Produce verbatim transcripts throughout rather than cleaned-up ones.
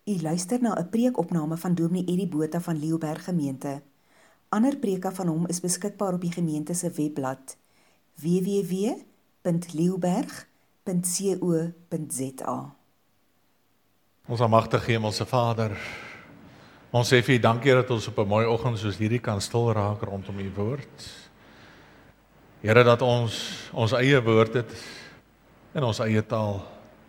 U luister na 'n preekopname van Dominee Eddie Botha van Leeuberg Gemeente. Ander preke van hom is beskikbaar op die gemeente se webblad w w w punt leeuberg punt co punt z a. Ons almagtige Hemelse Vader, ons sê vir U dankie dat ons op 'n mooi oggend soos hierdie kan stil raak rondom U woord. Here, dat ons ons eie woord het in ons eie taal.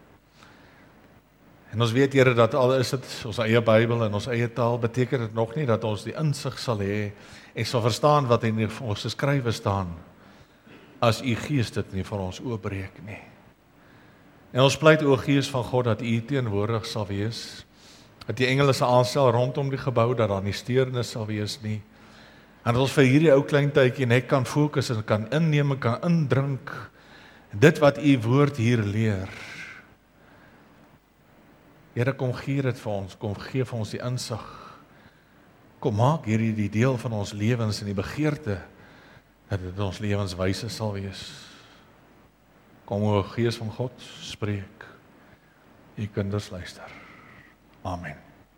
En ons weet, Here, dat al is dit ons eie Bybel en ons eie taal, beteken dit nog nie dat ons die insig sal hê en sal verstaan wat in ons geskrywe staan, as U Gees dit nie vir ons oopbreek nie. En ons pleit, o Gees van God, dat U teenwoordig sal wees, dat die engele sal aanstel rondom die gebou, dat daar nie steurnis sal wees nie, en dat ons vir hierdie ou klein tydjie net kan fokus en kan inneem en kan indrink dit wat U woord hier leer. Here, kom gee dit vir ons, kom gee vir ons die insig. Kom maak hierdie die deel van ons lewens en die begeerte dat dit ons lewenswyse sal wees. Kom, o Gees van God, spreek. U kinders luister. Amen.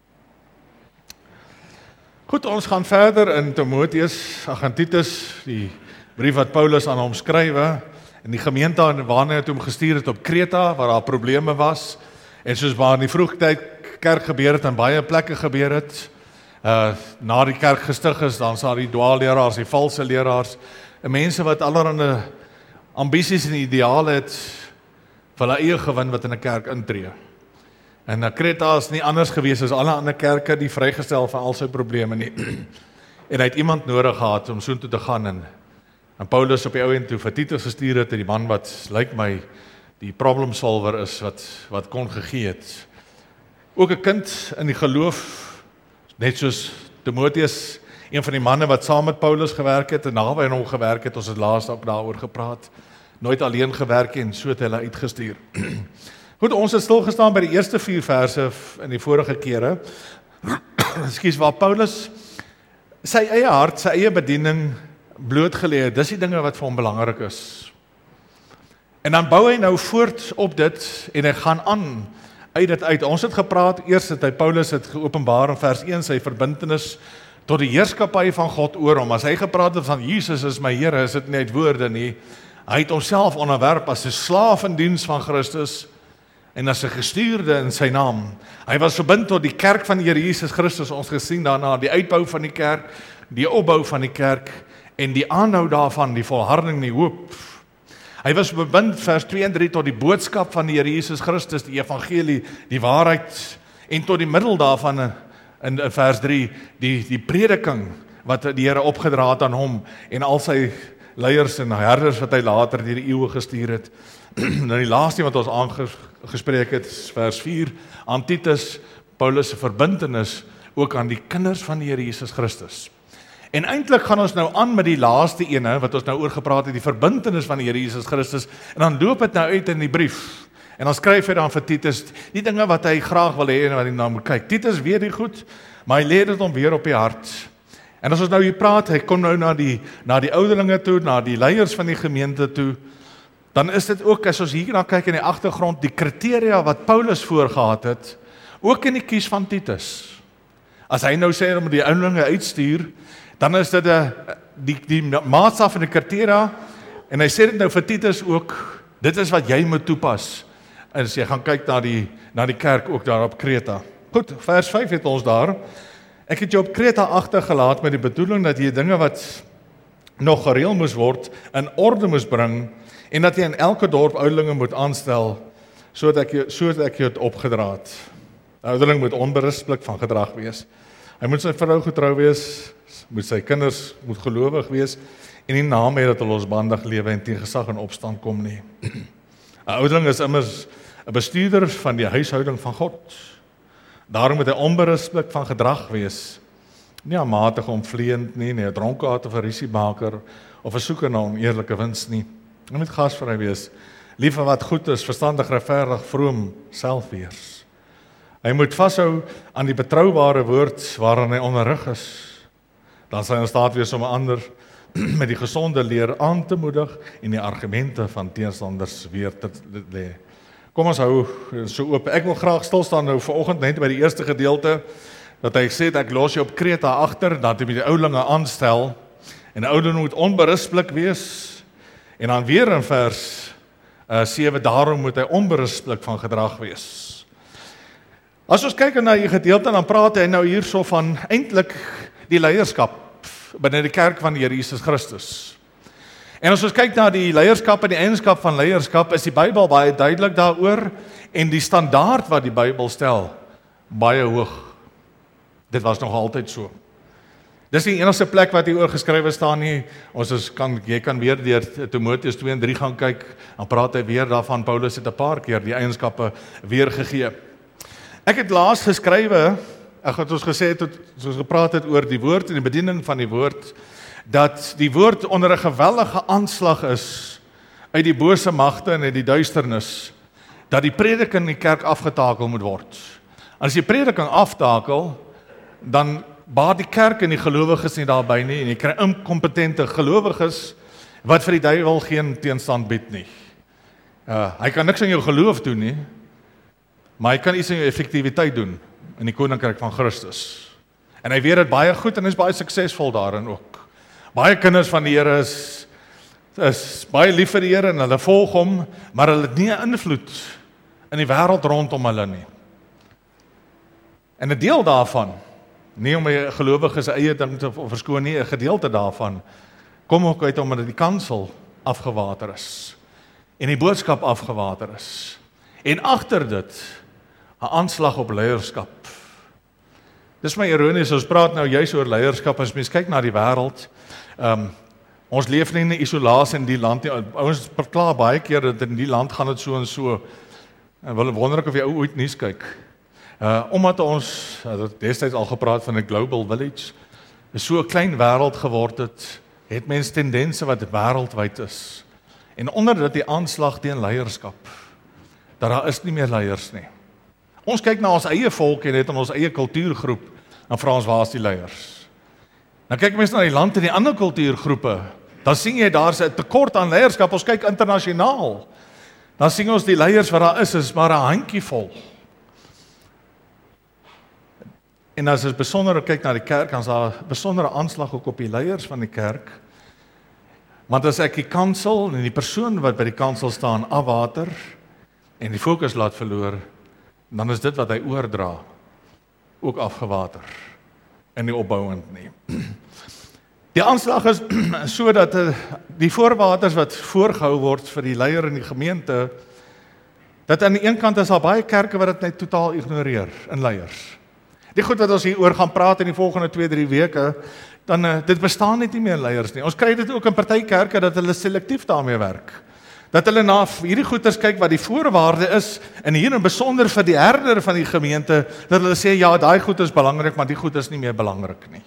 Goed, ons gaan verder in Timoteus, ag in Titus, die brief wat Paulus aan hom skrywe, en die gemeente waarna hy hom gestuur het op Kreta, waar daar probleme was, en soos waar in die vroegtyd kerk gebeur het, en baie plekke gebeur het, uh, na die kerk gestig is, dan sal die dwaalleraars, die valse leraars, en mense wat allerhande ambisies en ideale het, vir hulle eie gewin wat in 'n kerk intree. En Kreta is nie anders gewees as alle ander kerke, die vrygestel van al sy probleme nie. En hy het iemand nodig gehad om soontoe te gaan, en, en Paulus op die ou end toe vir Titus gestuur het, en die man wat, lyk my, die problem solver is, wat, wat kon gegee het. Ook 'n kind in die geloof, net soos Timoteus, een van die manne wat saam met Paulus gewerk het, en naby aan hom gewerk het, ons het laas ook daaroor gepraat, nooit alleen gewerk en so het hulle uitgestuur. Goed, ons het stilgestaan by die eerste vier verse in die vorige kere, ekskuus, waar Paulus sy eie hart, sy eie bediening blootgelê het. Dis die dinge wat vir hom belangrik is. En dan bou hy nou voort op dit, en hy gaan aan uit dit uit. Ons het gepraat, eers het hy Paulus het geopenbaar in vers een, sy verbintenis tot die heerskappy van God oor hom. As hy gepraat het van Jesus is my Here, is dit nie uit woorde nie. Hy het homself onderwerp as 'n slaaf in diens van Christus, en as 'n gestuurde in sy naam. Hy was verbind tot die kerk van die Here Jesus Christus, ons gesien daarna, die uitbou van die kerk, die opbou van die kerk, en die aanhou daarvan, die volharding, die hoop. Hy was verbind, vers twee en drie, tot die boodskap van die Here Jesus Christus, die evangelie, die waarheid, en tot die middel daarvan, in vers drie, die, die prediking, wat die Here opgedra het aan hom, en al sy leiers en herders, wat hy later deur die eeue gestuur het. Nou die laaste wat ons aangespreek het, vers vier, aan Titus, Paulus se verbintenis, ook aan die kinders van die Here Jesus Christus. En eintlik gaan ons nou aan met die laaste ene, wat ons nou oor gepraat het, die verbintenis van die Here Jesus Christus, en dan loop dit nou uit in die brief, en dan skryf hy dan vir Titus, die dinge wat hy graag wil hê, en wat hy nou moet kyk. Titus weet dit goed, maar hy lê dit hom weer op die hart. En as ons nou hier praat, hy kom nou na die, na die ouderlinge toe, na die leiers van die gemeente toe, dan is dit ook, as ons hier na kyk in die agtergrond, die kriteria wat Paulus voorgehad het, ook in die kies van Titus. As hy nou sê om die ouderlinge uitstuur, dan is dit die, die, die maatstaf en die kriteria, en hy sê dit nou vir Titus ook, dit is wat jy moet toepas, en as jy gaan kyk na die, na die kerk ook daar op Kreta. Goed, vers vyf het ons daar, ek het jou op Kreta agtergelaat met die bedoeling dat jy dinge wat nog gereël moes word, in orde moes bring, en dat jy in elke dorp ouderlinge moet aanstel, sodat ek, sodat ek jou het opgedra het. Ouderling moet onberisplik van gedrag wees. Hy moet sy vrou getrou wees, moet sy kinders moet gelowig wees, en nie naam hê dat hulle losbandig lewe en teen gesag en opstand kom nie. 'n Ouderling is immers 'n bestuurder van die huishouding van God. Daarom moet hy onberisplik van gedrag wees, nie aanmatig omvleend nie, nie 'n dronkaard of 'n rusiemaker, of 'n soeker na oneerlike wins nie. Hy moet gasvry wees, lief vir wat goed is, verstandig, regverdig, vroom, selfweers. Hy moet vashou aan die betroubare woord waaraan hy onderrig is. Dan sal hy in staat wees om 'n ander met die gesonde leer aan te moedig en die argumente van teenstanders weer te lê. Kom ons hou so oop. Ek wil graag stil staan nou vanoggend net by die eerste gedeelte, dat hy sê, ek los jou op Kreta agter, dat hy met die oulinge aanstel, en die oulinge moet onberispelik wees, en dan weer in vers uh, sewe, daarom moet hy onberispelik van gedrag wees. As ons kyk na die gedeelte, dan praat hy nou hierso van eintlik die leierskap binne die kerk van die Here Jesus Christus. En as ons kyk na die leierskap en die eienskap van leierskap, is die Bybel baie duidelik daaroor, en die standaard wat die Bybel stel, baie hoog. Dit was nog altyd so. Dis die enigste plek wat hier oor geskrywe staan nie. Ons is, kan, jy kan weer deur Timoteus twee en drie gaan kyk, dan praat hy weer daarvan, Paulus het 'n paar keer die eienskappe weergegee. Ek het laas geskrywe, ek het ons gesê, het, soos gepraat het oor die woord en die bediening van die woord, dat die woord onder 'n geweldige aanslag is uit die bose magte en uit die duisternis, dat die prediking in die kerk afgetakel moet word. As die prediking aftakel, dan baat die kerk en die gelowiges nie daarby nie, en jy kry inkompetente gelowiges wat vir die duiwel geen teenstand bied nie. Uh, hy kan niks aan jou geloof doen nie, maar hy kan iets aan jou effektiwiteit doen in die koninkryk van Christus. En hy weet dit baie goed en is baie suksesvol daarin ook. Baie kinders van die Here is, is baie lief vir die Here en hulle volg hom, maar hulle het nie 'n invloed in die wêreld rondom hulle nie. En 'n deel daarvan, nie om 'n gelowige se eie ding te verskoon nie, 'n gedeelte daarvan kom ook uit omdat die kansel afgewater is en die boodskap afgewater is. En agter dit 'n aanslag op leierskap. Dis my ironies, ons praat nou juis oor leierskap, as mens kyk na die wêreld. Um, ons leef nie in 'n isolasie in die land nie. Ons verklaar baie keer dat in die land gaan dit so en so. En wil wonder ek of jy ooit nuus kyk. Uh, omdat ons, uh, destyds al gepraat van 'n global village, is so 'n klein wêreld geword het, het mens tendense wat wêreldwyd is. En onder dit die aanslag teen leierskap, dat daar is nie meer leiers nie. Ons kyk na ons eie volk en net in ons eie kultuurgroep, dan vra ons waar is die leiers? Dan kyk mens na die land en die ander kultuurgroepe, dan sien jy daar's 'n tekort aan leierskap. Ons kyk internasionaal, dan sien ons die leiers wat daar is, is maar 'n handjievol. En as ons besonder kyk na die kerk, dan is daar 'n besondere aanslag ook op die leiers van die kerk. Want as ek die kansel en die persoon wat by die kansel staan afwater en die fokus laat verloor, dan is dit wat hy oordra ook afgewater en nie opbouend nie. Die aanslag is so dat die voorwaters wat voorgehou word vir die leier in die gemeente, dat aan die een kant is daar baie kerke wat dit net totaal ignoreer in leiers. Die goed wat ons hier oor gaan praat in die volgende twee, drie weke, dan uh, dit bestaan net nie meer leiers nie. Ons kry dit ook in party kerke dat hulle selektief daarmee werk. Dat hulle na hierdie goeters kyk wat die voorwaarde is, en hier in besonder vir die herder van die gemeente, dat hulle sê, ja, daai goed is belangrik, maar die goed is nie meer belangrik nie.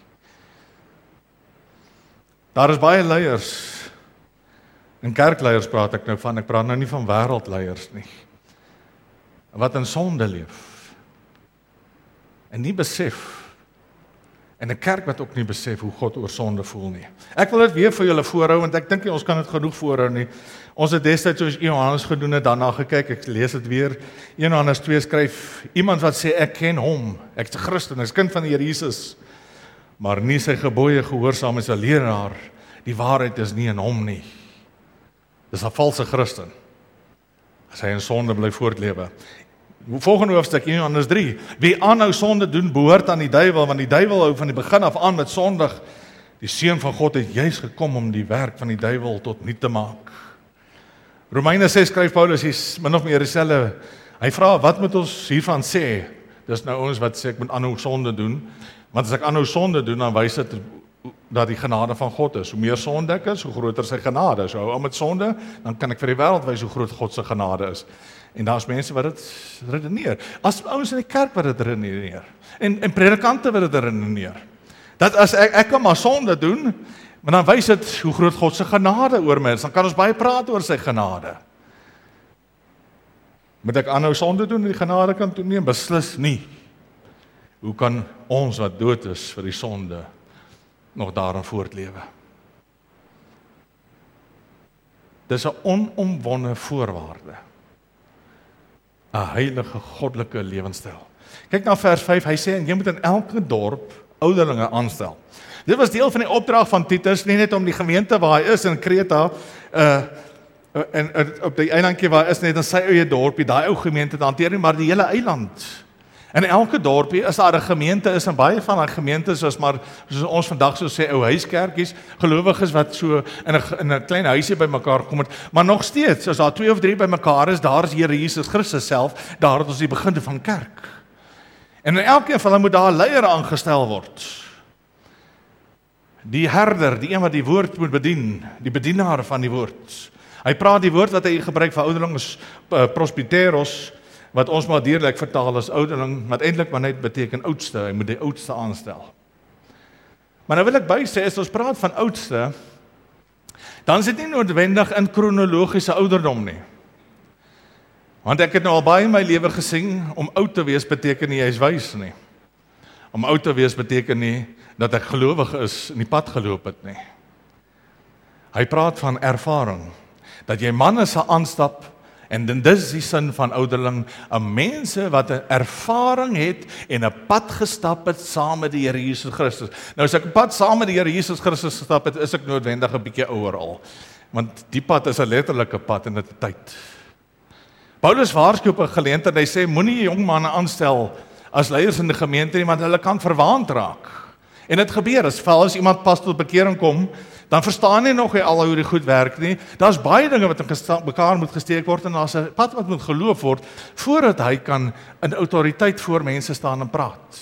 Daar is baie leiers, en kerkleiers praat ek nou van, ek praat nou nie van wêreldleiers nie, wat in sonde leef, en nie besef, en 'n kerk wat ook nie besef hoe God oor sonde voel nie. Ek wil dit weer vir julle voorhou, want ek dink nie ons kan dit genoeg voorhou nie. Ons het destyds soos Johannes gedoen het, daarna gekyk, ek lees dit weer, Johannes twee skryf, iemand wat sê, ek ken hom, ek is 'n Christen, ek is kind van die Here Jesus, maar nie sy gebooie gehoorsaam is 'n leraar, die waarheid is nie in hom nie. Dis 'n valse Christen, as hy in sonde bly voortlewe. Volgende hoofstuk, Johannes drie, wie aanhou sonde doen, behoort aan die duiwel, want die duiwel hou van die begin af aan met sondig. Die Seun van God het juis gekom om die werk van die duiwel tot nul te maak. Romeine ses skryf Paulus, hy's min of meer dieselfde. Hy vra, wat moet ons hiervan sê? Dis nou ons wat sê, ek moet aanhou sonde doen, want as ek aanhou sonde doen, dan wys dit dat die genade van God is. Hoe meer sonde ek is, hoe groter sy genade is. So hou aan met sonde, dan kan ek vir die wêreld wys hoe groot God se genade is. En daar's mense wat dit redeneer. As ouens in die kerk wat dit redeneer. En en predikante wat dit redeneer. Dat as ek ek kan maar sonde doen, maar dan wys dit hoe groot God se genade oor my is. Dan kan ons baie praat oor sy genade. Moet ek aanhou sonde doen en die genade kan toeneem? Beslis nie. Hoe kan ons wat dood is vir die sonde nog daarin voortlewe? Dis 'n onomwonde voorwaarde. 'n heilige goddelike lewenstyl. Kyk na vers vyf, hy sê, en jy moet in elke dorp ouderlinge aanstel. Dit was deel van die opdrag van Titus, nie net om die gemeente waar hy is in Kreta, uh, en, en op die eilandjie waar hy is, net in sy eie dorpie, daai ou gemeente te hanteer nie, maar die hele eiland. En elke dorpie is daar 'n gemeente is, en baie van daai gemeentes is maar, soos ons vandag so sê, ou huiskerkies, gelowiges wat so in 'n in 'n klein huisie bymekaar kom het, maar nog steeds, as daar twee of drie bymekaar is, daar is Here Jesus Christus self, daar het ons die begin van kerk. En in elkeen van hulle moet daar 'n leier aangestel word. Die herder, die een wat die woord moet bedien, die bedienaar van die woord. Hy praat die woord wat hy gebruik vir ouderling is uh, prosbyteros, wat ons maar dierlik vertaal as ouderling, wat eintlik maar net beteken oudste, hy moet die oudste aanstel. Maar nou wil ek bysê, as ons praat van oudste, dan is dit nie noodwendig in kronologiese ouderdom nie. Want ek het nou al baie in my lewe gesien, om oud te wees beteken nie, jy is wys nie. Om oud te wees beteken nie, dat ek gelowig is, en die pad geloop het nie. Hy praat van ervaring, dat jy manne sal aanstap, en dit is die sin van ouderling, 'n mense wat 'n ervaring het, en 'n pad gestap het, saam met die Here Jesus Christus. Nou as ek 'n pad saam met die Here Jesus Christus gestap het, is ek noodwendig 'n bietjie ouer al, want die pad is 'n letterlike pad in 'n tyd. Paulus waarsku op 'n geleentheid, hy sê, moenie jong manne aanstel, as leiers in die gemeente nie, want hulle kan verwaand raak. En dit gebeur, as val as iemand pas tot bekering kom, dan verstaan nie nog nie al hoe die goed werk nie. Daar's baie dinge wat in mekaar moet gesteek word, en daar's 'n pad wat moet geloop word, voordat hy kan in autoriteit voor mense staan en praat.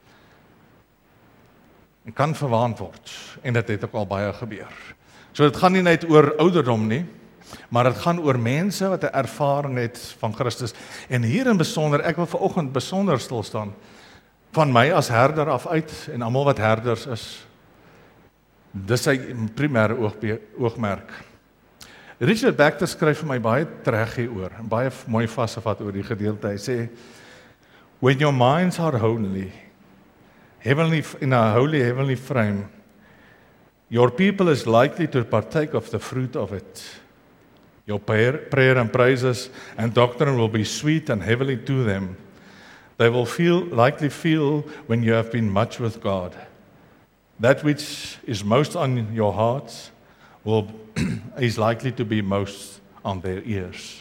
En kan verwaand word, en dit het ook al baie gebeur. So dit gaan nie net oor ouderdom nie, maar dit gaan oor mense wat 'n ervaring het van Christus. En hier in besonder, ek wil vanoggend besonder stil staan, van my as herder af uit, en almal wat herders is, dis sy primêre oogmerk. Richard Baxter skryf vir my baie reg hieroor, en baie mooi vasgevat oor die gedeelte. Hy sê, when your minds are holy, heavenly, in a holy heavenly frame, your people is likely to partake of the fruit of it. Your prayer, prayer and praises and doctrine will be sweet and heavenly to them. They will feel, likely feel when you have been much with God. That which is most on your hearts will is likely to be most on their ears.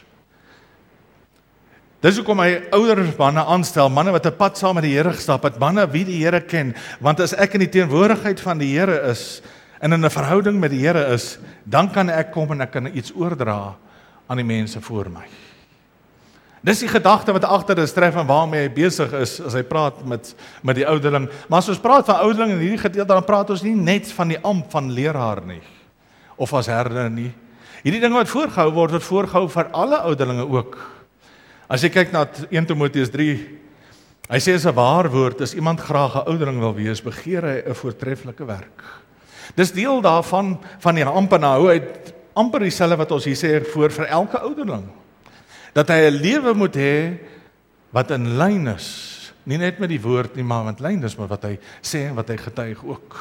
Dis hoekom hy ouer manne aanstel, manne wat 'n pad saam met die Here gestap het, manne wie die Here ken, want as ek in die teenwoordigheid van die Here is, en in 'n verhouding met die Here is, dan kan ek kom en ek kan iets oordra aan die mense voor my. Dis die gedagte wat agter is tref en waarmee hy besig is as hy praat met met die ouderling. Maar as ons praat van ouderling in hierdie gedeelte, dan praat ons nie net van die ampt van leraar nie, of as herder nie. Hierdie dinge wat voorgehou word, word voorgehou vir alle ouderlinge ook. As jy kyk na eerste Timoteus drie, hy sê as 'n waar woord, as iemand graag 'n ouderling wil wees, begeer hy 'n voortreffelike werk. Dis deel daarvan, van die ampt en nou, hy amper dieselfde wat ons hier sê voor vir elke ouderling. Dat hy 'n lewe moet hê wat in lyn is, nie net met die woord nie, maar met lyn is met wat hy sê en wat hy getuig ook.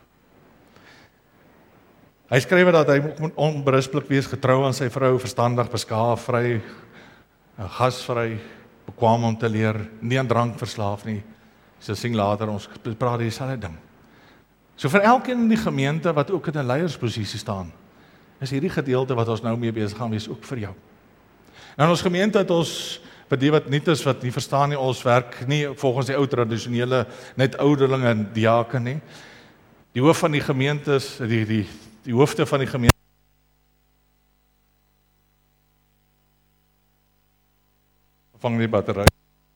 Hy skryf dat hy moet onberispelik wees, getrou aan sy vrou, verstandig, beskaaf, vry, gasvry, bekwam om te leer, nie aan drank verslaaf nie. So sing later, ons praat dieselfde ding. So vir elkeen in die gemeente wat ook in 'n leiersposisie staan, is hierdie gedeelte wat ons nou mee besig gaan wees ook vir jou. Nou in ons gemeente het ons, vir die wat nuut is, wat nie verstaan nie, ons werk nie volgens die ou tradisionele, net ouderlinge en diaken nie. Die hoof van die gemeente is, die, die, die hoofde van die gemeente, vang die battery.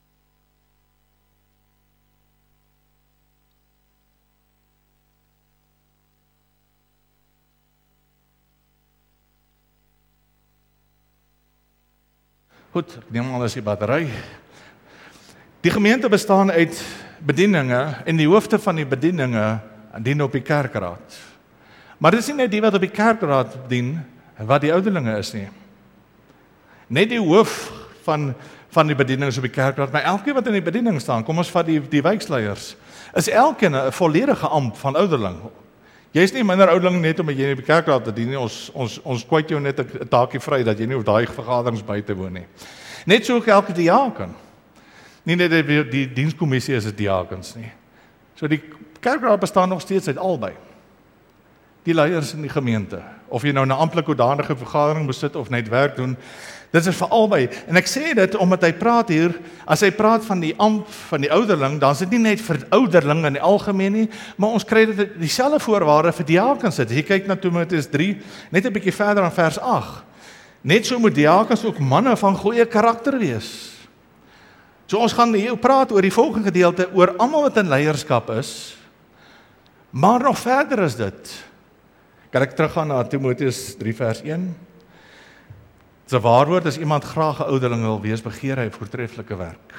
Goed, ek neem al as die battery. Die gemeente bestaan uit bedieninge, en die hoofde van die bedieninge dien op die kerkraad. Maar dit is nie net die wat op die kerkraad dien, wat die ouderlinge is nie. Net die hoof van, van die bediening is op die kerkraad, maar elkeen wat in die bediening staan, kom ons vat die, die wijksleiers, is elkeen 'n volledige ampt van ouderling. Jy is nie minder ouderling net omdat jy in die kerkraad te dien nie, ons, ons, ons kwyt jou net 'n taakie vry, dat jy nie op daai vergaderings by te woon nie. Net so ook elke diaken. Nie net die, die dienskommissie is 'n diakens nie. So die kerkraad bestaan nog steeds uit albei. Die leiers in die gemeente, of jy nou 'n amptelike hoedanige vergadering besit of net werk doen, dit is vir albei. En ek sê dit omdat hy praat hier, as hy praat van die amp van die ouderling, dan is dit nie net vir ouderling in die algemeen nie, maar ons kry dit dieselfde voorwaarde vir diakens. As jy kyk na Timoteus drie, net 'n bietjie verder aan vers agt. Net so moet diakens ook manne van goeie karakter wees. So ons gaan hier praat oor die volgende gedeelte, oor almal wat in leierskap is, maar nog verder is dit. Kan ek teruggaan na Timoteus drie vers een? Dit is 'n waarwoord, as iemand graag 'n ouderling wil wees, begeer hy voortreffelike werk.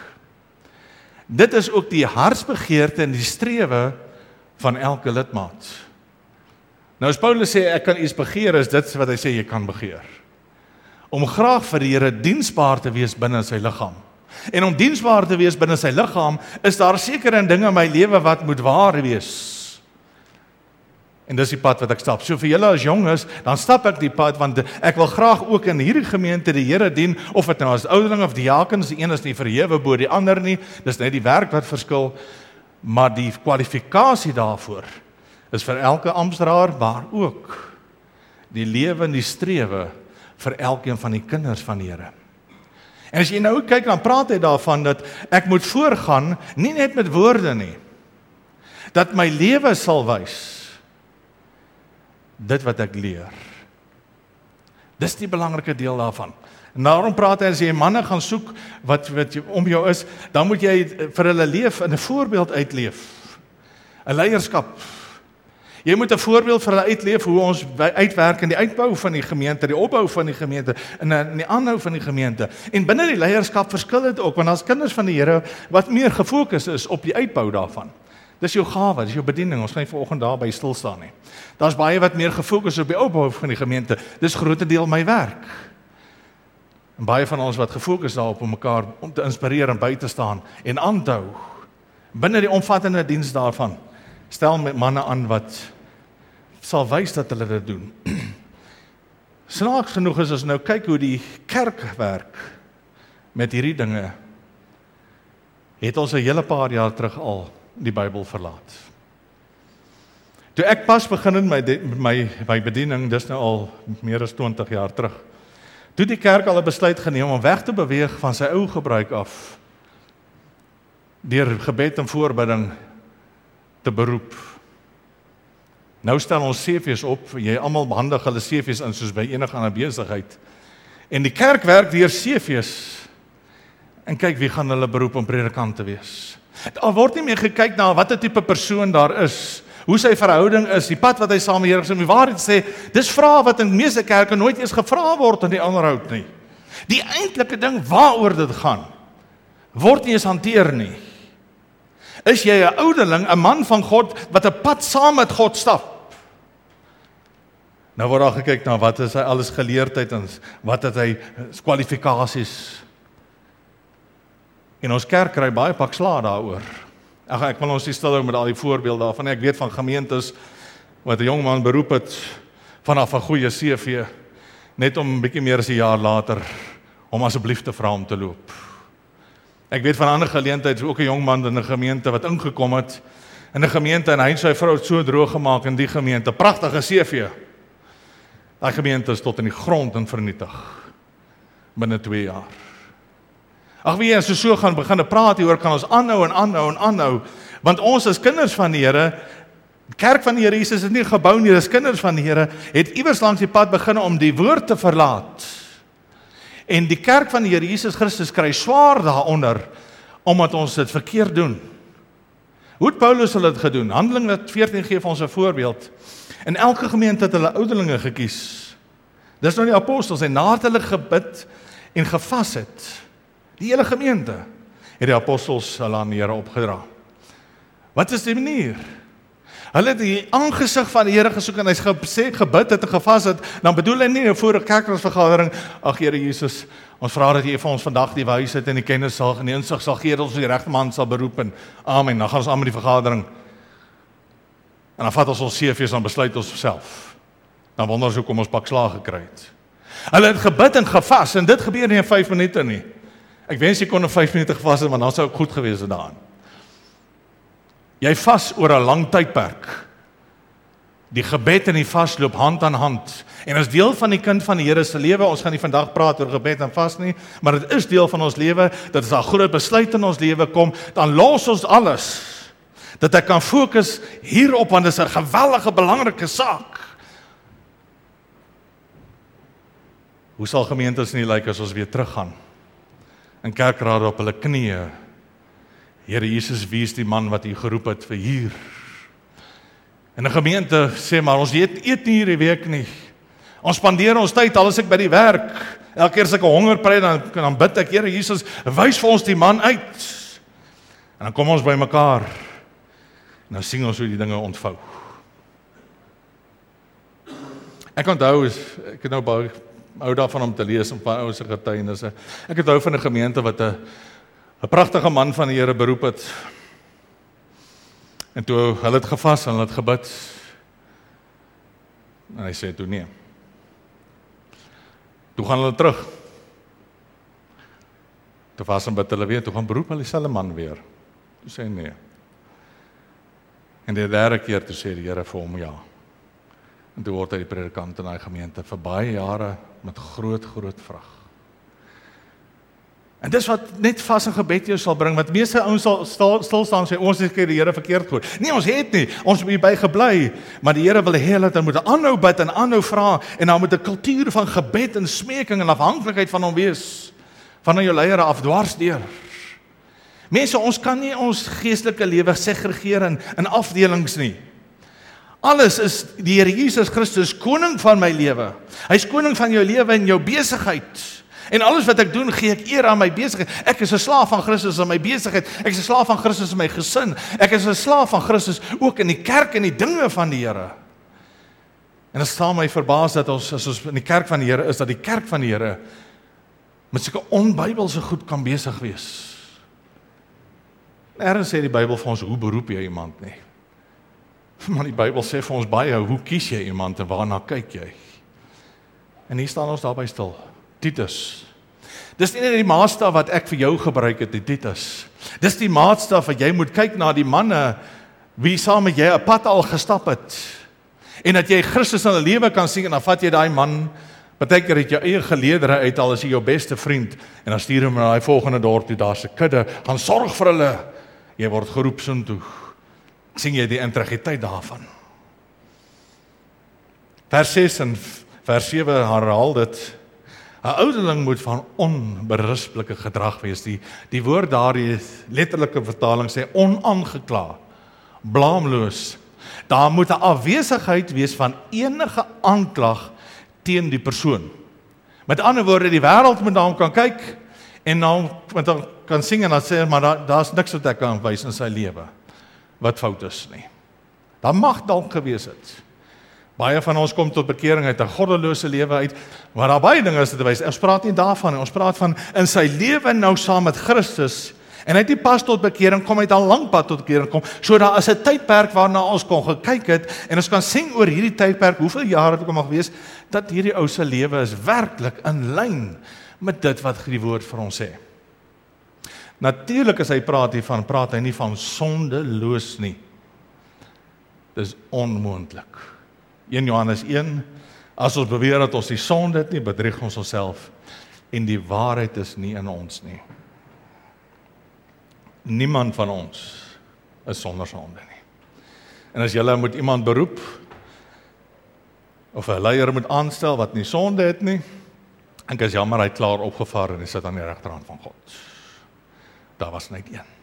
Dit is ook die hartsbegeerte en die strewe van elke lidmaat. Nou as Paulus sê, ek kan iets begeer, is dit wat hy sê, jy kan begeer. Om graag vir die Here diensbaar te wees binne sy liggaam. En om diensbaar te wees binne sy liggaam, is daar sekere dinge in my lewe wat moet waar wees. En dis die pad wat ek stap. So vir julle as jong is, dan stap ek die pad, want ek wil graag ook in hierdie gemeente die Here dien, of dit nou as ouderling of diakens, die een is nie verhewe bo die ander nie, dis net die werk wat verskil, maar die kwalifikasie daarvoor is vir elke amptdraer, maar ook die lewe en die strewe vir elkeen van die kinders van die Here. En as jy nou kyk, dan praat hy daarvan dat ek moet voorgaan, nie net met woorde nie, dat my lewe sal wys dit wat ek leer. Dis die belangrike deel daarvan. En daarom praat hy, as jy manne gaan soek wat, wat om jou is, dan moet jy vir hulle leef en 'n voorbeeld uitleef. 'n Leierskap. Jy moet 'n voorbeeld vir hulle uitleef hoe ons uitwerk in die uitbou van die gemeente, die opbou van die gemeente, en in die aanhou van die gemeente. En binne die leierskap verskil dit ook, want as kinders van die Here wat meer gefokus is op die uitbou daarvan. Dis jou gawe, dis jou bediening, ons gaan nie vanoggend daarby stil staan nie. Daar's baie wat meer gefokus op die opbou van die gemeente, dis grotendeel my werk. En baie van ons wat gefokus daarop om mekaar om te inspireer en by te staan en aan te hou. Binne die omvattende diens daarvan, stel met manne aan wat sal wys dat hulle dit doen. Snaaks genoeg is as nou kyk hoe die kerk werk met hierdie dinge, het ons 'n hele paar jaar terug al die Bybel verlaat. Toe ek pas begin in my, my, my bediening, dis nou al meer as twintig jaar terug, toe die kerk al 'n besluit geneem om weg te beweeg van sy ou gebruik af, deur gebed en voorbidding te beroep. Nou stel ons C V's op, jy almal behandig hulle C V's in soos by enige ander besigheid. En die kerk werk deur C V's, en kyk wie gaan hulle beroep om predikant te wees. Daar word nie meer gekyk na watter tipe persoon daar is, hoe sy verhouding is, die pad wat hy saam met die Here is, om die waarheid te sê, dis vrae wat in meeste kerke nooit eens gevra word in die onderhoud nie. Die eintlike ding waaroor dit gaan, word nie eens hanteer nie. Is jy 'n ouderling, 'n man van God, wat 'n pad saam met God stap? Nou word daar gekyk na wat is hy alles geleerdheid en wat het hy kwalifikasies. En ons kerk kry baie pak slaag daaroor. Ag, ek wil ons nie stil hou met al die voorbeelde daarvan. Ek weet van gemeentes wat 'n jong man beroep het vanaf 'n goeie C V, net om 'n bietjie meer as 'n jaar later om asseblief te vra om te loop. Ek weet van 'n ander geleentheid, ook 'n jong man in 'n gemeente wat ingekom het in 'n gemeente en hy en sy vrou het so droog gemaak in die gemeente, pragtige C V. Daai gemeente is tot in die grond en vernietig binne twee jaar. Ag wie as ons so gaan begin praat hieroor, kan ons aanhou en aanhou en aanhou, want ons as kinders van die Here, kerk van die Here Jesus is nie gebou nie, dis kinders van die Here, het iewers langs die pad begin om die woord te verlaat. En die kerk van die Here Jesus Christus kry swaar daaronder, omdat ons dit verkeerd doen. Hoe het Paulus hulle dit gedoen? Handelinge veertien gee vir ons 'n voorbeeld. In elke gemeente het hulle ouderlinge gekies. Dis nou die apostels, en nadat hulle gebid en gevas het, die hele gemeente, het die apostels hulle aan die Here opgedra. Wat is die manier? Hulle het die aangesig van die Here gesoek, en hy het gesê, gebid het en gevas het, dan bedoel hy nie voor 'n kerkraadsvergadering, ag Here Jesus, ons vra dat jy vir ons vandag die wysheid en die kennis sal, en die insig sal gee, dat ons die regte man sal beroep, en amen, dan gaan ons aan met die vergadering, en dan vat ons ons C V's, dan besluit ons self, dan wonder ons hoekom ons pak slaag gekry het. Hulle het gebid en gevas, en dit gebeur nie in vyf minute nie. Ek wens jy kon 'n vyf minute gevas het, want dan sou ek goed gewees het daarin. Jy vas oor 'n lang tydperk. Die gebed en die vas loop hand aan hand. En as deel van die kind van die Here se lewe, ons gaan nie vandag praat oor gebed en vas nie, maar dit is deel van ons lewe, dat as daar groot besluit in ons lewe kom, dan los ons alles. Dat ek kan fokus hierop, want dit is 'n geweldige belangrike saak. Hoe sal gemeentes nie lyk as ons weer teruggaan? In kerkrade op hulle knieë. Here Jesus, wie is die man wat U geroep het vir hier? En 'n gemeente sê maar, ons eet, eet nie hierdie week nie. Ons spandeer ons tyd, al is ek by die werk. Elke keer as ek 'n honger kry, dan, dan bid ek, Here Jesus, wys vir ons die man uit. En dan kom ons by mekaar. En dan sien ons hoe die dinge ontvou. Ek onthou, ek het nou baie hou daarvan om te lees, 'n paar ou se getuienisse. Ek het hou van 'n gemeente wat 'n 'n pragtige man van die Here beroep het. En toe hulle het gevas en hulle het gebid. En hy sê toe nee. Toe gaan hulle terug. Toe vas en bid hulle weer, toe gaan beroep hulle dieselfde man weer. Toe sê hy nee. En die derde keer toe sê die Here vir hom ja. En toe word hy die predikant in daai gemeente vir baie jare met groot, groot vrag. En dis wat net vas en gebed jou sal bring, want meeste ouens sal stil, stil staan en sê, ons het die Here verkeerd gehoor. Nee, ons het nie, ons het hierby gebly, maar die Here wil hê dat hy moet aanhou bid en aanhou vra, en dan moet 'n kultuur van gebed en smeking en afhanklikheid van hom wees, van jou leier af dwars deur. Mense, ons kan nie ons geestelike lewe segregeer in, in afdelings nie. Alles is die Here Jesus Christus, koning van my lewe. Hy is koning van jou lewe en jou besigheid. En alles wat ek doen, gee ek eer aan my besigheid. Ek is 'n slaaf van Christus in my besigheid. Ek is 'n slaaf van Christus in my gesin. Ek is 'n slaaf van Christus ook in die kerk en die dinge van die Here. En dit staan my verbaas dat ons, as ons in die kerk van die Here is, dat die kerk van die Here met sulke onbybelse goed kan besig wees. Ergens sê die Bybel vir ons, hoe beroep jy iemand nie? Maar die Bybel sê vir ons baie, hoe kies jy iemand en waarna kyk jy? En hier staan ons daarby stil. Titus. Dis nie net die maatstaf wat ek vir jou gebruik het, die Titus. Dis die maatstaf wat jy moet kyk na die manne wie saam met jy 'n pad al gestap het. En dat jy Christus in 'n lewe kan sien en dan vat jy daai man, partykeer het jou eie geleedere uit, al is hy jou beste vriend, en dan stuur hom na daai volgende dorp toe, daar's 'n kudde, gaan sorg vir hulle. Jy word geroep soontoe. Sien jy die integriteit daarvan? Vers ses en vers sewe herhaal dit. 'n Ouderling moet van onberispelike gedrag wees. Die, die woord daar, die letterlike vertaling sê onaangekla, blaamloos. Daar moet 'n afwesigheid wees van enige aanklag teen die persoon. Met ander woorde, die wêreld moet na hom kan kyk en nou met hom kan sing en dan sê, maar daar daar's niks wat ek kan wys in sy lewe wat fout is nie. Daar mag dalk gewees het. Baie van ons kom tot bekering uit 'n goddelose lewe uit, maar daar baie dinge is te wys. Ons praat nie daarvan nie, ons praat van in sy lewe nou saam met Christus, en hy het nie pas tot bekering kom, hy het al lank pad tot bekering kom, so daar is 'n tydperk waarna ons kon gekyk het, en ons kan sien oor hierdie tydperk, hoeveel jare het ook mag wees, dat hierdie ou se lewe is werklik in lyn met dit wat die woord vir ons sê. Natuurlik as hy praat hiervan, praat hy nie van sondeloos nie. Dis onmoontlik. een Johannes een, as ons beweer dat ons die sonde het nie, bedrieg ons onsself, en die waarheid is nie in ons nie. Niemand van ons is sonder sonde nie. En as julle moet iemand beroep, of 'n leier moet aanstel wat nie sonde het nie, ek is jammer, hy het klaar opgevaar en hy sit aan die regterhand van God. Daar was net een.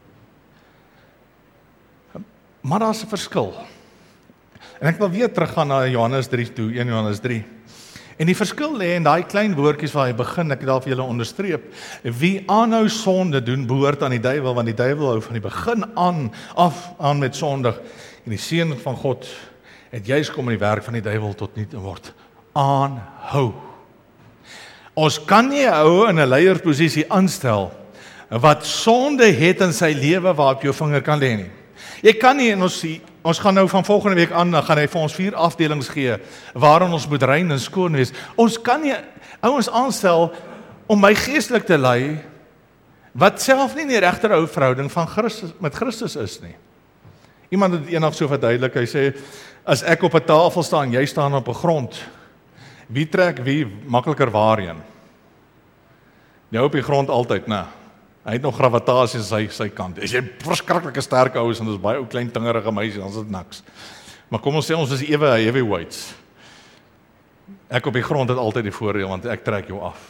Maar daar is 'n verskil. En ek wil weer teruggaan na Johannes drie toe, een Johannes drie. En die verskil lê in daai klein woordjies waar hy begin, ek het daar vir julle onderstreep. Wie aanhou sonde doen, behoort aan die duiwel, want die duiwel hou van die begin aan, af aan met sondig. En die seun van God het juis kom in die werk van die duiwel tot niet word. Aanhou. Ons kan nie 'n ou in 'n leiersposisie aanstel wat sonde het in sy lewe waarop jou vinger kan lê nie. Jy kan nie, en ons, ons gaan nou van volgende week aan, dan gaan hy vir ons vier afdelings gee, waarin ons moet rein en skoon wees. Ons kan nie ouens aanstel om my geestelik te lei, wat self nie in die regte verhouding van Christus, met Christus is nie. Iemand het eendag so verduidelik, hy sê, as ek op 'n tafel staan, jy staan op 'n grond, wie trek wie makliker waarheen? Jy op die grond altyd, né? Hy het nog gravitasie aan sy, sy kant. As jy verskriklike sterk ou is, en dis baie ou klein tingerige meisie, dan is dit niks. Maar kom ons sê, ons is ewe heavyweights. Ek op die grond het altyd die voordeel, want ek trek jou af.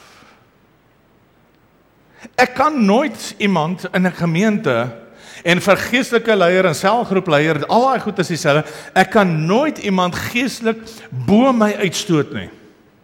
Ek kan nooit iemand in 'n gemeente, en vir geestelike leier en selgroepleier, al daai goed is dieselfde, ek kan nooit iemand geestelik bo my uitstoot nie.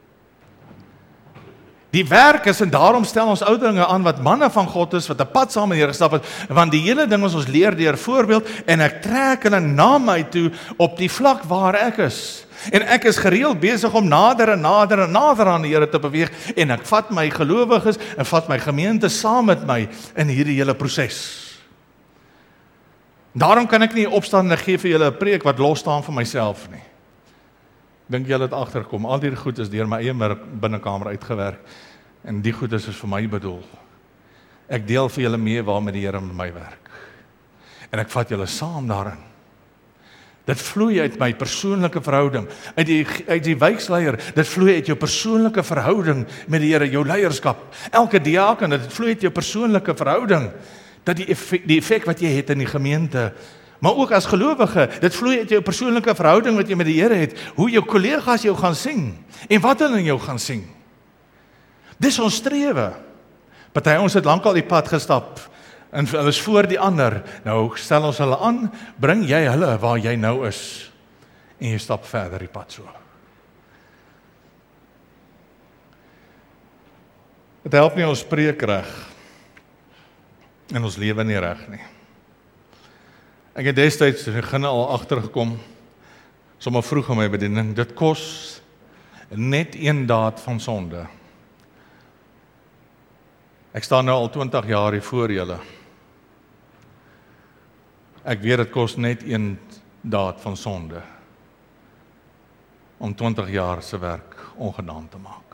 Die werk is, en daarom stel ons ouderlinge aan wat manne van God is, wat 'n pad saam met die Here gestap het, want die hele ding is ons leer deur voorbeeld, en ek trek hulle na my toe op die vlak waar ek is. En ek is gereeld besig om nader en nader en nader aan die Here te beweeg, en ek vat my gelowiges en vat my gemeente saam met my in hierdie hele proses. Daarom kan ek nie opstaan en ek gee vir julle 'n preek wat los staan van myself nie. Dink julle het agterkom, al die goed is deur my eie binnekamer uitgewerk, en die goed is vir my bedoel. Ek deel vir julle mee waar met die Here met my werk. En ek vat julle saam daarin. Dit vloei uit my persoonlike verhouding, uit die, uit die wijksleier, dit vloei uit jou persoonlike verhouding met die Here, jou leierskap. Elke diaken, dit vloei uit jou persoonlike verhouding, dat die effek, die effek wat jy het in die gemeente, maar ook as gelowige, dit vloei uit jou persoonlike verhouding wat jy met die Here het, hoe jou kollegas jou gaan sien, en wat hulle in jou gaan sien. Dis ons strewe. Party ons het lankal die pad gestap, en hulle is voor die ander, nou stel ons hulle aan, bring jy hulle waar jy nou is, en jy stap verder die pad so. Het help nie ons preek reg, en ons lewe nie reg nie. Ek het destyds begin al agtergekom, sommer vroeg in my bediening, dit kos net een daad van sonde. Ek staan nou al twintig jaar hier voor julle. Ek weet dit kos net een daad van sonde, om twintig jaar se werk ongedaan te maak.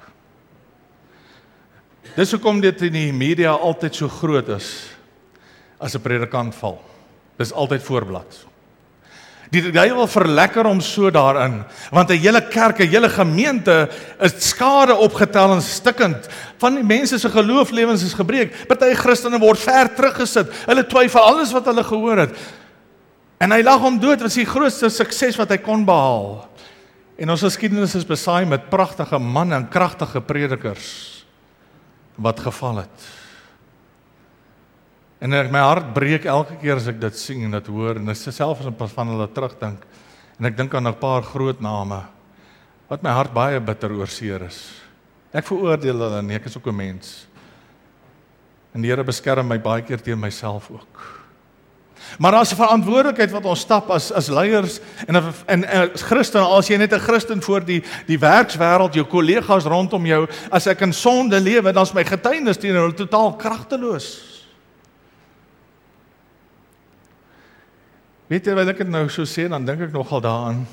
Dis hoekom dit in die media altyd so groot is, as 'n predikant val. Dis altyd voorblad. Die duiwel verlekker hom so daarin, want 'n hele kerk, 'n hele gemeente is skade opgetel en stikkend. Van die mense se gelooflewens is gebreek. Party Christene word ver teruggesit. Hulle twyfel alles wat hulle gehoor het. En hy lag hom dood, was die grootste sukses wat hy kon behaal. En ons geskiedenis is besaai met pragtige manne en kragtige predikers wat geval het. En ek, my hart breek elke keer as ek dit sien en dit hoor, en ek self as 'n pas van hulle terugdink, en ek dink aan 'n paar groot name, wat my hart baie bitter oor seer is. Ek veroordeel hulle nie, ek is ook 'n mens. En die Here beskerm my baie keer teen myself ook. Maar as 'n verantwoordelikheid wat ons stap as, as leiers, en, en, en as Christen, as jy net 'n Christen voor die, die werkswêreld, jou kollegas rondom jou, as ek in sonde lewe, dan is my getuienis teenoor hulle totaal kragteloos. Weet jy wat ek het nou so sê, dan dink ek nogal daaraan.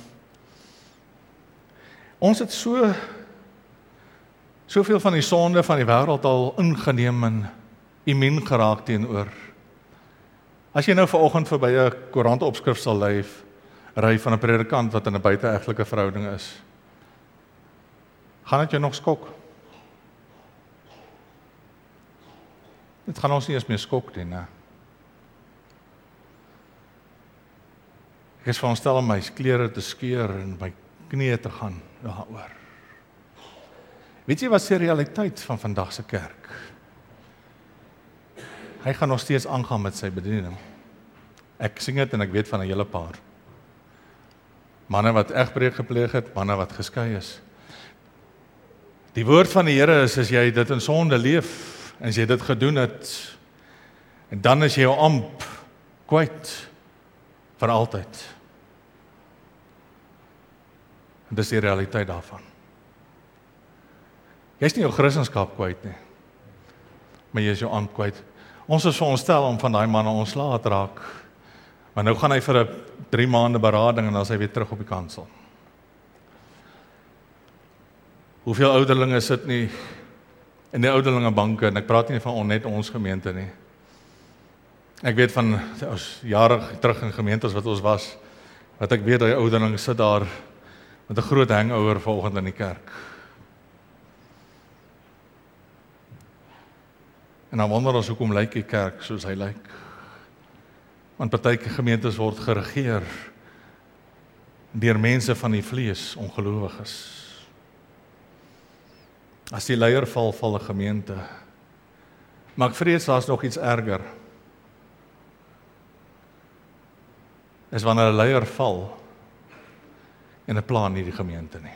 Ons het so soveel van die sonde van die wêreld al ingeneem en immuun geraak teenoor. As jy nou vanoggend verby 'n koerantopskrif sal ry, ry van 'n predikant wat in 'n buiteegtelike verhouding is, gaan dit jou nog skok? Dit gaan ons nie eens meer skok nie, né? Ek is veronderstel om my klere te skeur en my knieë te gaan daaroor. Weet jy wat is die realiteit van vandag se kerk? Hy gaan nog steeds aangaan met sy bediening. Ek sing dit en ek weet van 'n hele paar. Manne wat egbreek gepleeg het, manne wat geskei is. Die woord van die Here is, as jy dit in sonde leef, en as jy dit gedoen het, en dan is jy jou amp kwyt vir altyd. En dis die realiteit daarvan. Jy is nie jou Christendom kwyt nie, maar jy is jou amp kwyt. Ons is veronderstel om van daai manne ontslae te raak, maar nou gaan hy vir 'n drie maande berading en dan is hy weer terug op die kansel. Hoeveel ouderlinge sit nie in die ouderlinge banke, en ek praat nie van net ons gemeente nie, Ek weet van ons jare terug in gemeentes wat ons was, wat ek weet die ouderling sit daar met 'n groot hangover vanoggend in die kerk. En dan wonder ons hoekom lyk die kerk soos hy lyk. Want party gemeentes word geregeer deur mense van die vlees, ongelowiges. As die leier val, val 'n gemeente. Maar ek vrees daar's nog iets erger. Is wanneer 'n leier val en 'n plan nie die gemeente nie.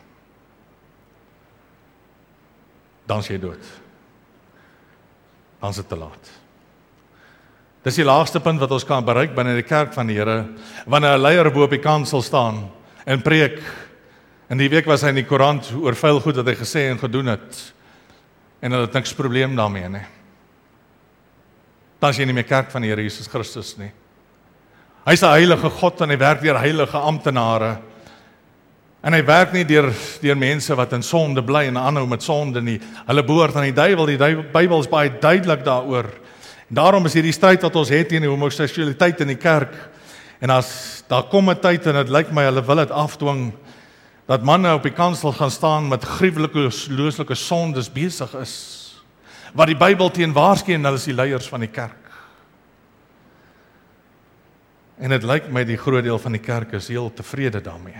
Dan is jy dood. Dan is dit te laat. Dis die laagste punt wat ons kan bereik binne die kerk van die Here, wanneer 'n leier bo op die kansel staan en preek. En die week was hy in die koerant oor veel goed wat hy gesê en gedoen het. En hulle het niks probleem daarmee nie. Dan is jy nie meer kerk van die Here Jesus Christus nie. Hy is 'n heilige God en hy werk deur heilige amptenare. En hy werk nie deur deur mense wat in sonde bly en aanhou met sonde nie. Hulle behoort aan die duiwel. Die Bybel is baie duidelik daaroor. En daarom is hierdie stryd wat ons het teen die homoseksualiteit in die kerk. En as daar kom 'n tyd en dit lyk my hulle wil dit afdwing, dat manne op die kansel gaan staan met gruwelike looslike sondes besig is, wat die Bybel teen waarsku en hulle is die leiers van die kerk. En dit lyk my die groot deel van die kerk is heel tevrede daarmee.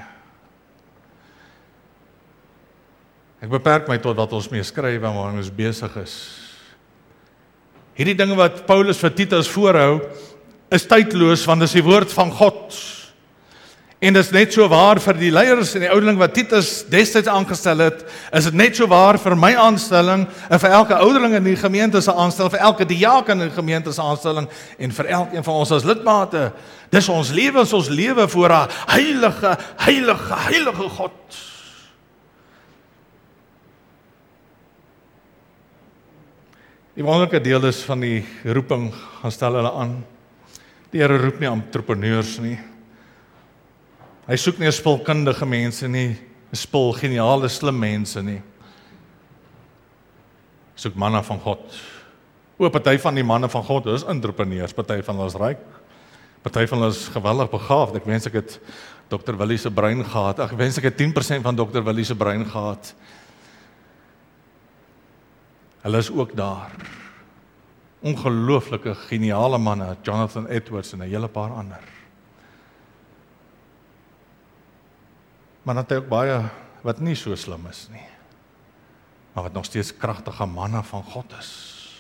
Ek beperk my tot wat ons mee skryf en waar ons besig is. Hierdie dinge wat Paulus vir Titus voorhou, is tydloos, want dit is die woord van God. En dit is net so waar vir die leiers en die ouderling wat Titus destyds aangestel het, is dit net so waar vir my aanstelling, en vir elke ouderling in die gemeente se aanstelling, vir elke diaken in die gemeente se aanstelling, en vir elkeen van ons as lidmate. Dis ons lewe, is ons lewe voor 'n heilige, heilige, heilige God. Die wonderlike deel is van die roeping, gaan stel hulle aan. Die Here roep nie entrepreneurs nie. Hy soek nie spulkundige mense nie, spul geniale slim mense nie. Hy soek manne van God. O, party van die manne van God is entrepreneurs, party van hulle is ryk, party van hulle is geweldig begaafd. Ek wens ek het dokter Willie se brein gehad. Ek wens ek het tien persent van dokter Willie se brein gehad. Hulle is ook daar. Ongelooflike, geniale manne, Jonathan Edwards en 'n hele paar ander. Maar dan het hy ook baie wat nie so slim is nie, maar wat nog steeds kragtige manne van God is.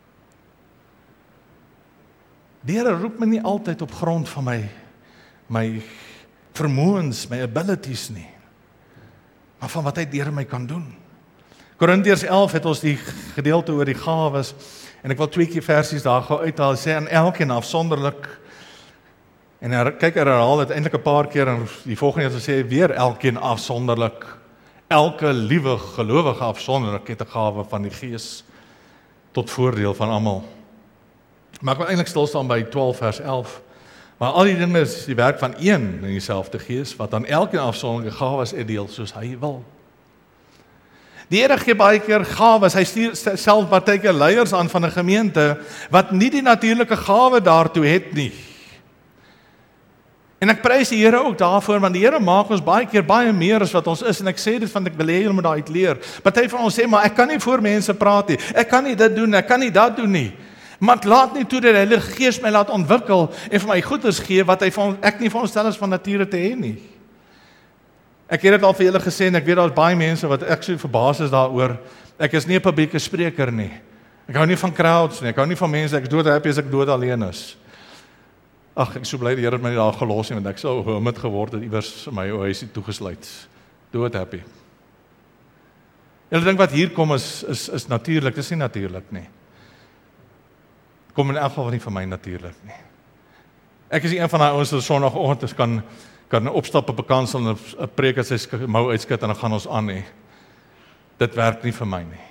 Die Here roep my nie altyd op grond van my, my vermoëns, my abilities nie, maar van wat hy deur my kan doen. Korintiërs elf het ons die gedeelte oor die gawes, en ek wil twee keer versies daar gou uithaal, sê aan elkeen afsonderlik, en hy kyk hy herhaal dit eintlik 'n paar keer, en die volgende het sê weer elkeen afsonderlik, elke liewe gelowige afsonderlik het 'n gawe van die Gees, tot voordeel van almal. Maar ek wil eintlik stil staan by twaalf vers elf, maar al die dinge is die werk van een en dieselfde Gees, wat aan elkeen afsonderlike gawes uitdeel, soos hy wil. Die Here gee baie keer gawes, hy stuur self baie keer leiers aan van 'n gemeente, wat nie die natuurlike gawe daartoe het nie. En ek prys die Here ook daarvoor, want die Here maak ons baie keer baie meer as wat ons is, en ek sê dit want ek wil hê julle moet daaruit leer. Party van ons sê, maar ek kan nie voor mense praat nie, ek kan nie dit doen, ek kan nie dat doen nie. Maar ek laat nie toe dat die Heilige Gees my laat ontwikkel, en vir my goeders gee, wat hy van, ek nie veronderstel is van nature te hê nie. Ek het dit al vir julle gesê, en ek weet daar is baie mense wat ek so verbaas is daaroor. Ek is nie 'n publieke spreker nie. Ek hou nie van crowds nie, ek hou nie van mense, ek is dood happy as ek dood alleen is. Ag, ek is so bly die Here het my nie daar gelos nie, want ek sou hermit geword het iewers in my huisie toegesluit. Dood happy. Julle dink wat hier kom is is is natuurlik, dis nie natuurlik nie. Kom in elk geval nie vir my natuurlik nie. Ek is nie een van daai ouens wat Sondagoggend kan kan opstap op 'n kansel en 'n preek as hy mou uitskit en dan gaan ons aan nie. Dit werk nie vir my nie.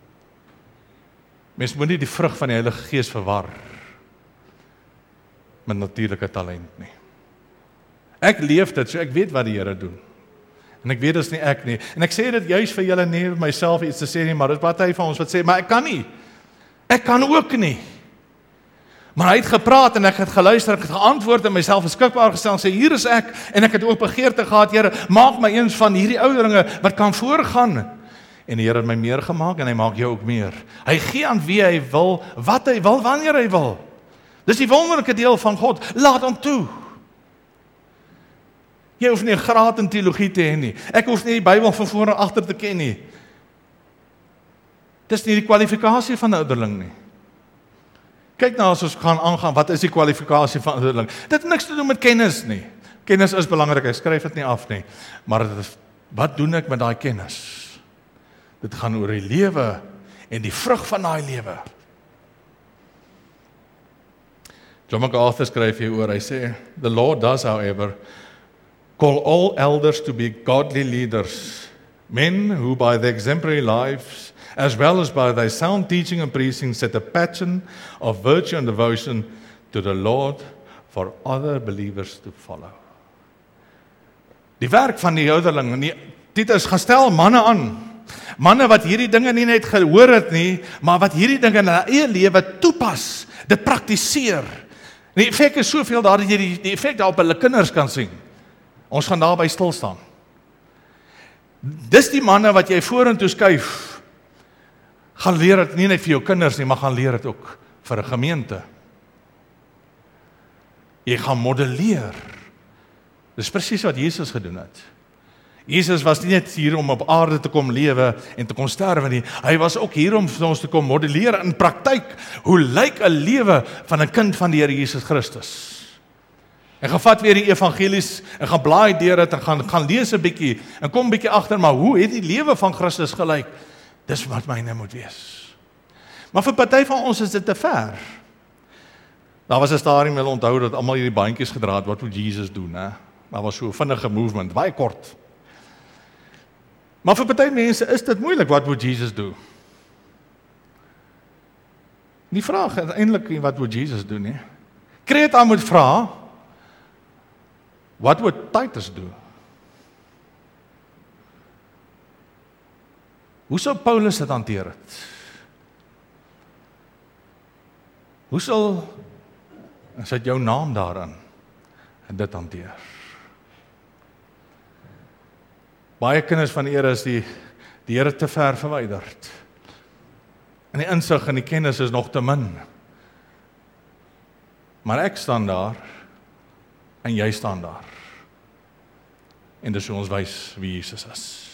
Mens moet nie die vrug van die Heilige Gees verwar met natuurlike talent nie. Ek leef dit, so ek weet wat die Here doen. En ek weet dit is nie ek nie. En ek sê dit juis vir julle nie myself iets te sê nie, maar dit is party van ons wat sê, maar ek kan nie. Ek kan ook nie. Maar hy het gepraat en ek het geluister, ek het geantwoord en myself beskikbaar gestel en sê, hier is ek, en ek het ook begeerte gehad, Here, maak my eens van hierdie ouderlinge wat kan voorgaan. En die Here het my meer gemaak en hy maak jou ook meer. Hy gee aan wie hy wil, wat hy wil, wanneer hy wil. Dis die wonderlike deel van God, laat hom toe. Jy hoef nie 'n graad in teologie te hê nie. Ek hoef nie die Bybel van voor en agter te ken nie. Dis nie die kwalifikasie van 'n ouderling nie. Kyk nou as ons gaan aangaan, wat is die kwalifikasie van 'n ouderling? Dit het niks te doen met kennis nie. Kennis is belangrik, ek skryf dit nie af nie. Maar dit is, wat doen ek met daai kennis? Dit gaan oor die lewe en die vrug van daai lewe. John MacArthur skryf hier oor, hy sê, the Lord does, however, call all elders to be godly leaders, men who by their exemplary lives, as well as by their sound teaching and preaching, set a pattern of virtue and devotion to the Lord for other believers to follow. Die werk van die ouderling, die Titus gaan stel manne aan, manne wat hierdie dinge nie net gehoor het nie, maar wat hierdie dinge in hulle eie lewe toepas, dit praktiseer. Die effek is soveel daar dat jy die, die effek daar op hulle kinders kan sien. Ons gaan daarby stil staan. Dis die manne wat jy vorentoe skuif, gaan leer dit nie net vir jou kinders nie, maar gaan leer dit ook vir 'n gemeente. Jy gaan modelleer. Dis presies wat Jesus gedoen het. Jesus was nie net hier om op aarde te kom lewe en te kom sterwe nie. Hy was ook hier om vir ons te kom modelleer in praktyk. Hoe lyk 'n lewe van 'n kind van die Here Jesus Christus? En gaan vat weer die evangelies en gaan blaai deur dit en gaan gaan lees 'n bietjie en kom 'n bietjie agter, maar hoe het die lewe van Christus gelyk? Dis wat myne moet wees. Maar vir party van ons is dit te ver. Daar was 'n stadium, wil onthou dat almal hierdie bandjies gedra het, wat moet Jesus doen, hè? Daar was so 'n vinnige movement, baie kort. Maar vir party mense is dit moeilik, wat moet Jesus doen? Die vraag is eintlik wat moet Jesus doen, nie? Kreta moet vra, wat moet Titus doen? Hoe sou Paulus dit hanteer het? Hoe sal, en sit jou naam daarin, en dit hanteer? Baie kinders van die Here is die, die Here te ver verwyderd. En die insig en die kennis is nog te min. Maar ek staan daar, en jy staan daar. En dis hoe ons wys wie Jesus is.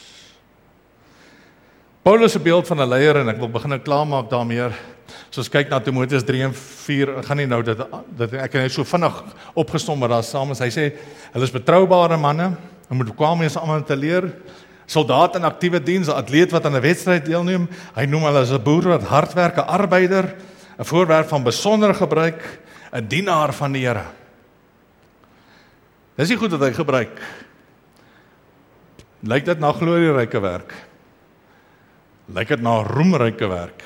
Paulus se beeld van 'n leier, en ek wil begin klaarmaak daarmee. So ons kyk na Timoteus drie en vier, ek gaan nie nou dit, dit ek het so vinnig opgesom maar daar saam is. Hy sê, hulle is betroubare manne, hulle moet bekwame wees om te leer, soldaat in aktiewe diens, 'n atleet wat aan 'n wedstryd deelneem. Hy noem hulle as 'n boer wat hard werk, 'n arbeider, 'n voorwerp van besondere gebruik, 'n dienaar van die Here. Dis nie goed dat hy gebruik. Lyk dit na glorieryke werk? Lyk dit na roemryke werk?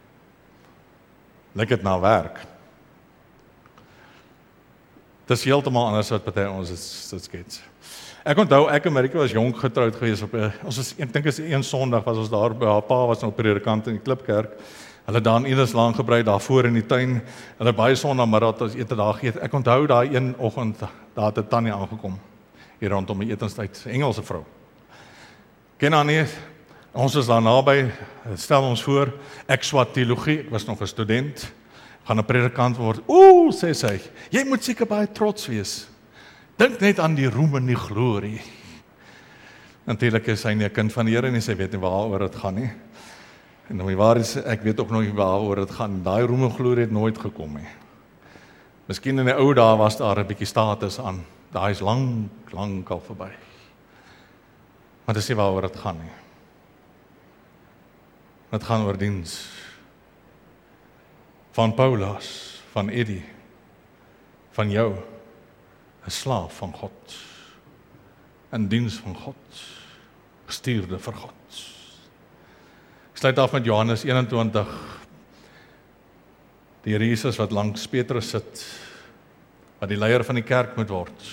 Lyk dit na werk? Dit is heeltemal anders wat party ons dit skets. Ek onthou, ek en Marika was jonk getroud gewees op 'n, ons was, ek dink is een Sondag was ons daar by haar pa was nou predikant in die Klipkerk. Hulle daan eers lank gebrei daar voor in die tuin. Hulle baie Sondagmiddag ons ete daar geëet. Ek onthou daai een oggend daar het 'n tannie aangekom hier rondom die etenstyd, 'n Engelse vrou. Ken haar nie. Ons is daar naby, stel ons voor, ek swat teologie, ek was nog 'n student, gaan 'n predikant word. Ooh, sê sy, jy moet seker baie trots wees. Dink net aan die roem en die glorie. Natuurlik is sy nie 'n kind van die Here nie, sy weet nie waaroor dit gaan nie. En om die waar is, ek weet ook nog nie waaroor dit gaan. Daai roem en glorie het nooit gekom nie. Miskien in die ou dae was daar 'n bietjie status aan. Daai is lank, lank al verby. Maar dis nie waaroor dit gaan nie. Het gaan oor diens. Van Paulus, van Eddie, van jou, 'n slaaf van God, in diens van God, gestuurde vir God. Ek sluit af met Johannes een en twintig, die Here Jesus wat langs Petrus sit, wat die leier van die kerk moet word.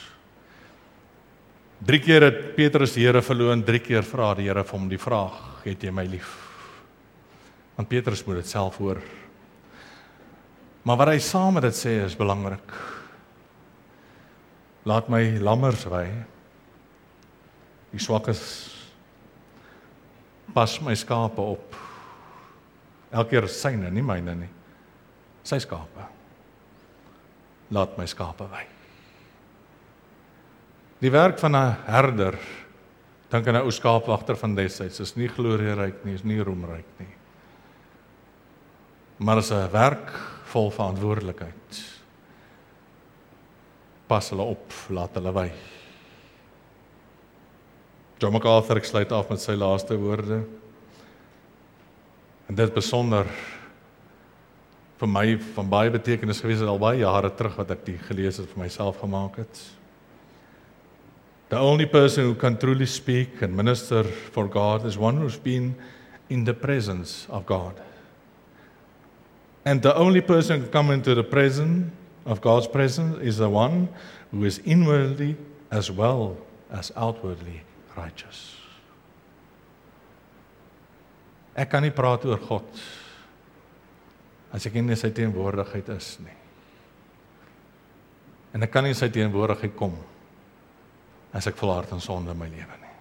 Drie keer het Petrus die Here verloon, drie keer vra die Here vir hom die vraag, het jy my lief? Want Petrus moet dit self hoor. Maar wat hy saam met dit sê is belangrik. Laat my lammers wei, die swakkes, pas my skape op. Elke keer syne, nie myne nie. Sy skape. Laat my skape wei. Die werk van 'n herder, dink aan 'n ou skaapwagter van destyds, is nie glorieryk nie, is nie roemryk nie. Maar is 'n werk vol verantwoordelikheid. Pas hulle op, laat hulle wei. John MacArthur, ek sluit af met sy laaste woorde. En dit besonder vir my van baie betekenis gewees het al baie jare terug wat ek die gelees het vir myself gemaak het. The only person who can truly speak and minister for God is one who's been in the presence of God. And the only person who can come into the presence of God's presence is the one who is inwardly as well as outwardly righteous. Ek kan nie praat oor God as ek nie in sy teenwoordigheid is nie. En ek kan nie in sy teenwoordigheid kom as ek volhard in sonde in my lewe nie.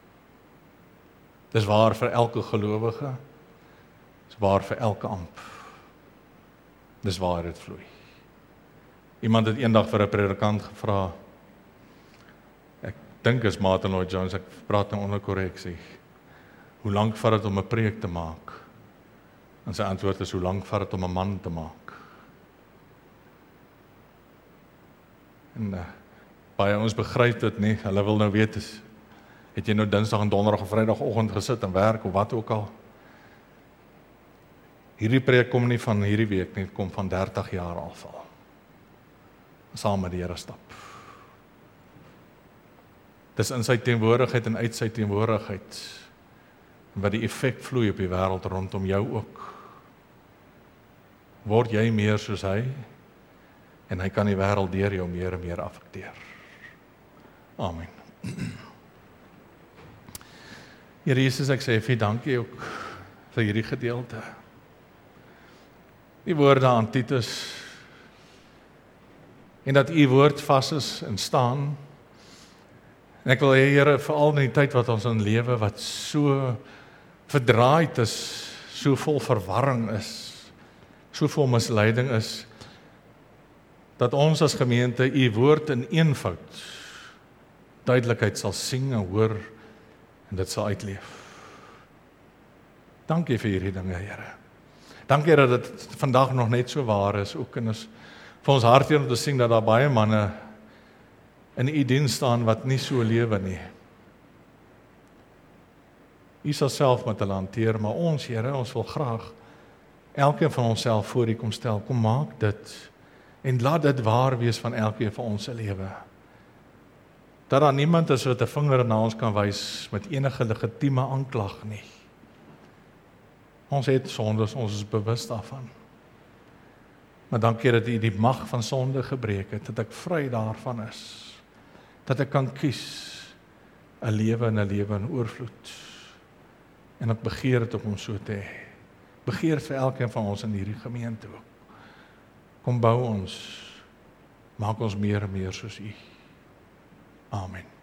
Dis waar vir elke gelowige, dis waar vir elke amp. Dis waar dit vloei. Iemand het eendag vir 'n predikant gevra, ek dink is Martin Lloyd Jones, ek praat nou onder korreksie, hoe lank vat dit om 'n preek te maak? En sy antwoord is, hoe lank vat dit om 'n man te maak? En uh, baie ons begryp dit nie, hulle wil nou weet, is, het jy nou Dinsdag en Donderdag of Vrydagoggend gesit en werk, of wat ook al? Hierdie preek kom nie van hierdie week nie, het kom van dertig jaar al al. Saam met die Here stap. Dis in sy teenwoordigheid en uit sy teenwoordigheid wat die effek vloei op die wêreld rondom jou ook. Word jy meer soos hy en hy kan die wêreld deur jou meer en meer affekteer. Amen. Here Jesus, ek sê vir dankie ook vir hierdie gedeelte. Die woorde aan Titus en dat u woord vas is en staan. En ek wil hê, Here, veral in die tyd wat ons in lewe, wat so verdraaid is, so vol verwarring is, so vol misleiding is, dat ons as gemeente u woord in eenvoud duidelikheid sal sien en hoor en dit sal uitleef. Dankie vir hierdie dinge, Here. Dankie dat dit vandag nog net so waar is, ook in ons vir ons hart om te sien dat daar baie manne in u diens staan wat nie so lewe nie. U sal self met hulle hanteer, maar ons, Here, ons wil graag elkeen van onsself voor u kom stel. Kom maak dit en laat dit waar wees van elkeen van ons se lewe. Dat daar niemand is wat 'n vinger na ons kan wys met enige legitieme aanklag nie. Ons het sondes, ons is bewus daarvan. Maar dankie dat u die mag van sonde gebreek het, dat ek vry daarvan is. Dat ek kan kies 'n lewe en 'n lewe in oorvloed. En ek begeer dit om so te hê. Begeer dit vir elkeen van ons in hierdie gemeente ook. Kom bou ons, maak ons meer en meer soos u. Amen.